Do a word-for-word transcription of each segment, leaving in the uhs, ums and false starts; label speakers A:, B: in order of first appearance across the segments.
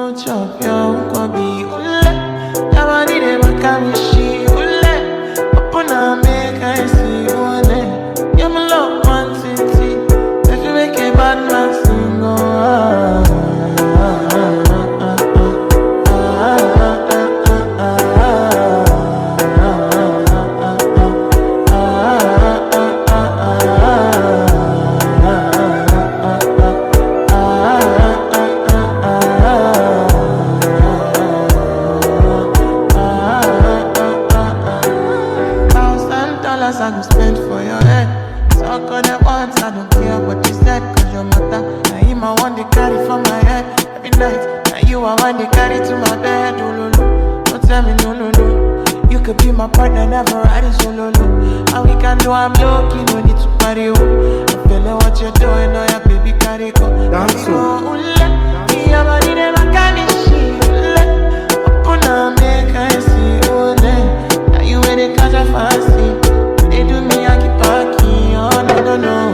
A: go chop your kobe. Ule, nobody dey make me she. Ule, open up make I see. Ule, you my love one city. If you make a bad man sing, oh ah ah ah ah ah ah ah I go spend for your head. Talk on that once, I don't care what you said. Cause your matter, now him I want to carry for my head. Every night, now you I want to carry to my bed. Oh, no, no, don't tell me no, no, no. You could be my partner, never riding solo, no. And we can do, I'm lucky, no need to party, oh. I feel like what you're doing, oh yeah, baby, carry go.
B: Dance,
A: oh, ule, yeah, but it never can be she, ule. Open up, make I see, ule. Now you ain't catch a fancy. They do me, I keep talking, oh no, no, no.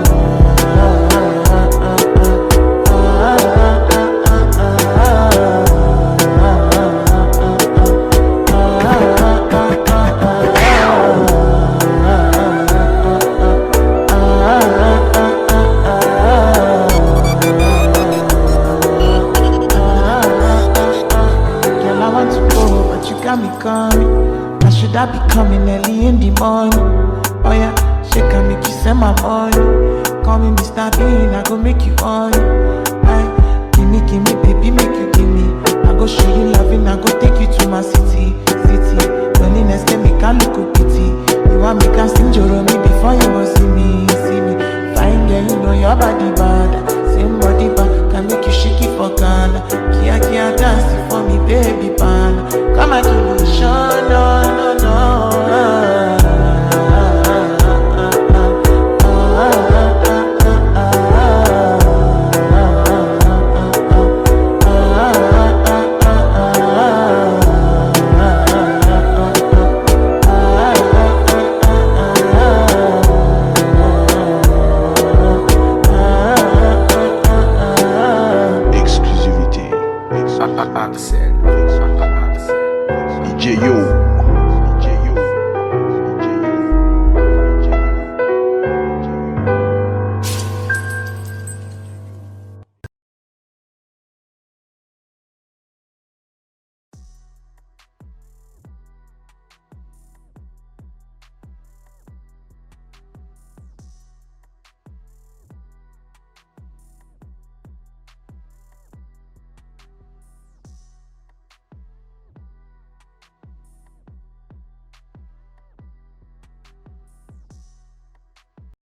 A: Girl, I want to go, but you got me coming. Now should I be coming early in the morning? Oh yeah, she can make you send my money. Call me Mister Bean, I go make you on. Aye, give me, give me, baby, make you give me. I go show you loving, I go take you to my city, city. Loneliness can make a look of pity. You want me can sing your me before you go see me, see me. Fine girl, you know your body bad. Same body bad, can make you shake it for Ghana.